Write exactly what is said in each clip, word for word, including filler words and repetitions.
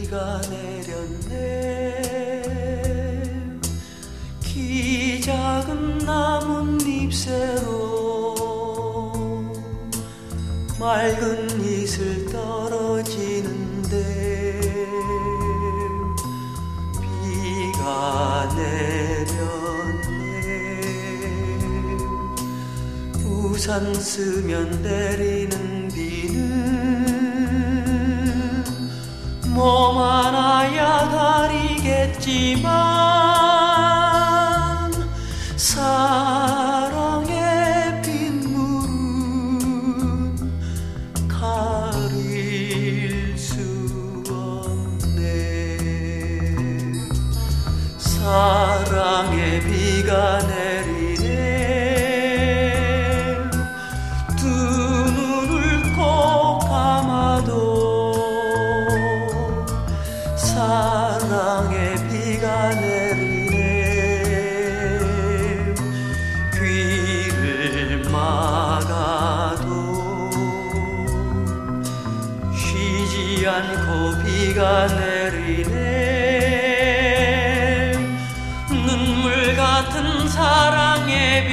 비가 내렸네. 키 작은 나뭇잎새로 맑은 이슬 떨어지는데 비가 내렸네. 우산 쓰면 내리는 비는 몸 하나야 가리겠지만 사랑의 빗물은 가릴 수 없네. 사랑의 비가 내리네. 두 눈을 꼭 감아도 사랑의 비가 내리네. 귀를 막아도 쉬지 않고 비가 내리네. 눈물 같은 사랑의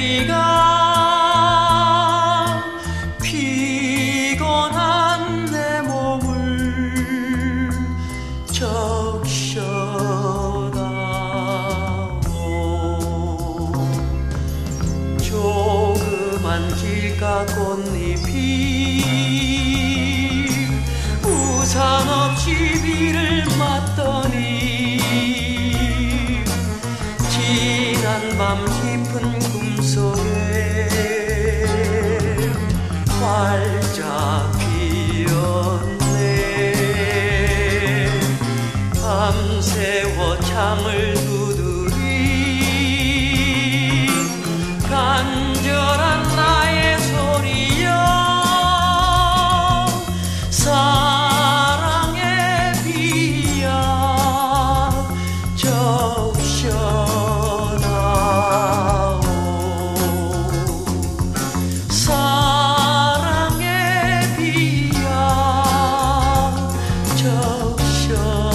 비가 피곤한 내 몸을 적셔다오. 조그만 길가 꽃잎이 우산 없이 비를 맞더니 지난 밤 깊은 꿈속에 활짝 피었네. 밤새워 잠을 두드린 간절한 나의 소리여. 사랑의 비야 적셔다오. 사랑의 비야 적셔